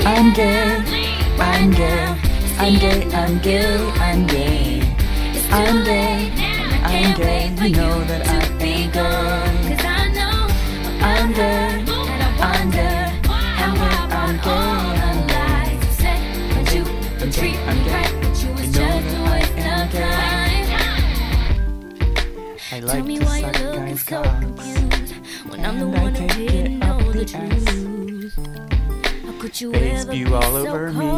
I'm gay, I'm gay, I'm gay, I'm gay, I'm gay. I'm gay, I'm gay, you know that I am gay. I'm gay, I'm gay, I'm gay, I'm gay, I'm gay. I'm gay, I'm gay, I'm gay, you know that I am gay. I like to suck guys' cocks, and I take it up the ass. They spew all over me.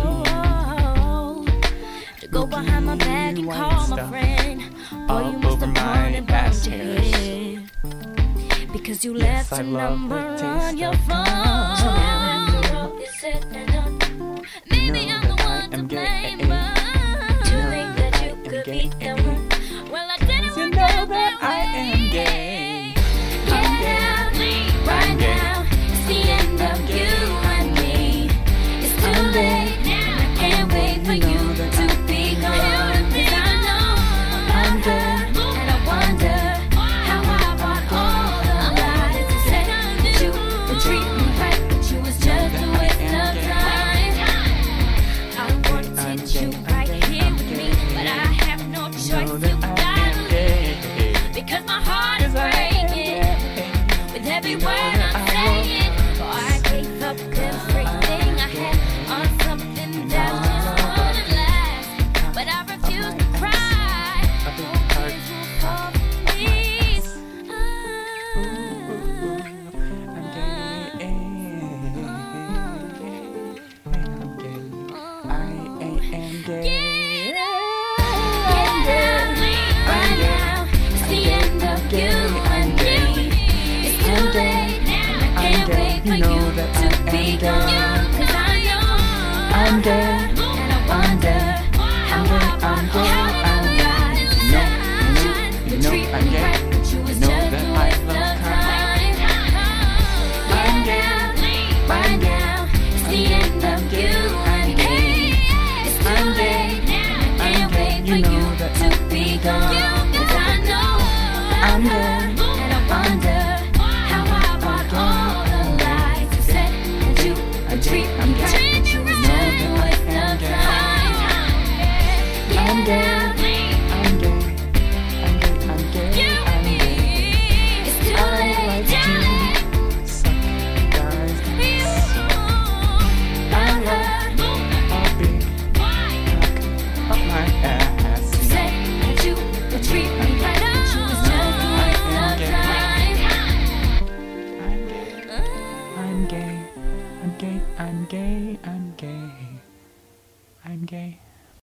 Go behind my back and call my friend. All over my ass hairs. Because you left a number on your phone. Maybe I'm the one to blame, but you think that you could be the one. Well, I didn't You know that I am gay. I'm gay. right now. It's the end of you and me. It's too late. I can't wait for you to be gone. 'Cause I know I'm good, and I wonder how I bought all the lies you said that you would treat me right, but you was just a waste of time. I wanted you right here with me, but I have no choice. You gotta leave, because my heart is breaking with every word I'm saying. For I gave up everything I had on something that just wouldn't last. But I refuse to cry. Always will fall for me. Right now, it's the end of you and me. It's too late. I can't wait for you to be gone. 'Cause I know I'm gay. and I wonder how I bought all the lies you said you treat me right, but you was just a waste of time. I'm gay. Right now, it's the end of you and me. It's too late. I can't wait for you to be gone. 'Cause I know I'm gay. and I wonder how I bought all the lies you said that you would treat me right, but you was just a waste of time. I'm gay. I'm gay. I'm gay. I'm gay. I'm gay. It's too I like late. to suck guys' cocks. I like a big cock up my ass. Said that you would treat me right, but you was just a waste of time. I'm gay. I'm gay. I'm gay. I'm gay. I'm gay.